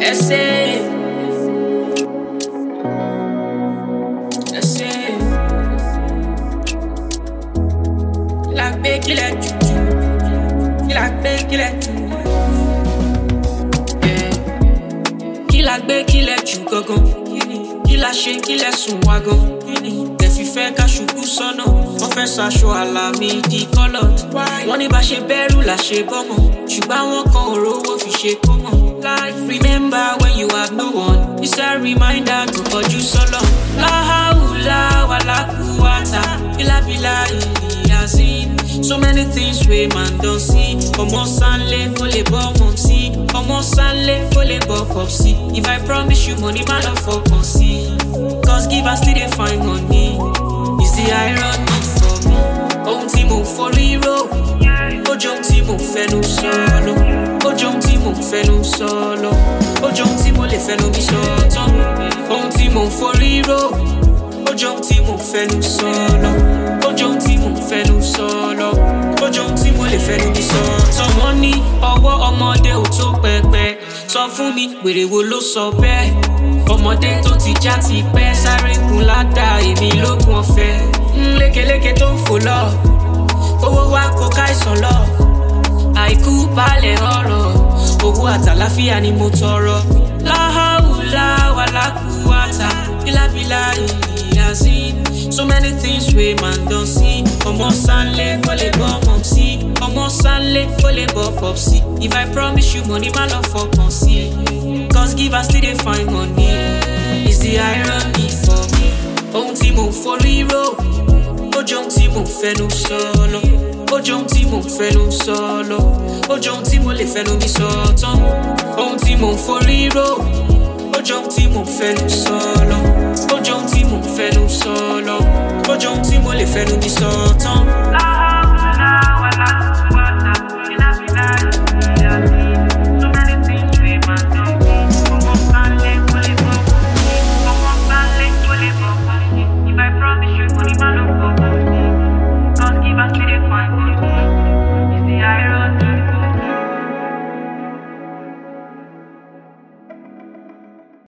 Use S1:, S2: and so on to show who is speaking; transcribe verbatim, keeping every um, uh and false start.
S1: Essay. Essay. La big kill it. La big kill it. Kí la gbé kí lẹ jù gangan, kí la ṣe kí lẹ sùn wá gan. Ẹ fi fẹ́ ká ṣubú sọ́nà, wọ́n fẹ́ ṣaṣọ àlà mi di colored. Wọ́n ní bá ṣe bẹ́rù là ṣe bọ́mọ̀, ṣùgbọ́n àwọn kan ò rówó fi ṣe kọ́mọ̀. Remember when you have no one, it's a reminder to kọjú sọ́lọ̀. Láhàúlá wàlákùwátà, bílábílá ìyàsí. So many things wey man don see. Ọmọ Sanlé kò lè bọ́ mọ̀ sí. Ọmọ Sanlé kò lè bọ́ pop sí. If I promise you money, má lọ fọkàn sí. Cause give us still dey find money. Is the irony for me? Ohun tí mo forí rò, ó jọ ohun tí mo fẹnu sọ̀lọ̀. Ó jọ ohun tí mo fẹnu sọ̀lọ̀. Ó jọ ohun tí mo lè fẹnu mi sọ tán. Ohun tí mo forí rò, ó jọ ohun tí mo fẹnu sọ̀lọ̀. Ó jọ ohun tí mo fẹnu sọ̀lọ̀. Ó jọ ohun tí mo lè fẹnu mi sọ tán. Wọ́n ní ọwọ́ ọmọdé ò tó pẹpẹ. Sọ fún mi, wèrè wo ló sọ bẹ́ẹ̀? Ọmọdé tó ti já ti pẹ́, sáré gun ládàá èmi lókun ọ̀fẹ́. Ń lékeléke tó ń fò lọ, owó wa kó káìsàn lọ. Àìkú balẹ̀ ọ̀rọ̀, owó àtàláfíà ni mo tọrọ. Láhàúlá wàlákùwátà, bílábílá ìyàsí. So many things wey man don see. Ọmọ Sanlé kò lè bọ́ mọ̀ sí. Ọmọ Sanlé kò lè bọ́ pop sí. If I promise you money, má lọ fọkàn sí. Cause give us still dey find money. It's the irony for me. Ohun tí mo forí rò, ó jọ ohun tí mo fẹnu sọ̀lọ̀. Ó jọ ohun tí mo fẹnu sọ̀lọ̀. Ó jọ ohun tí mo lè fẹnu mi sọ tán. Ohun tí mo forí rò, ó jọ ohun tí mo fẹnu sọ̀lọ̀. Ó jọ ohun tí mo fẹnu sọ̀lọ̀. Ó jọ ohun tí mo lè fẹnu mi sọ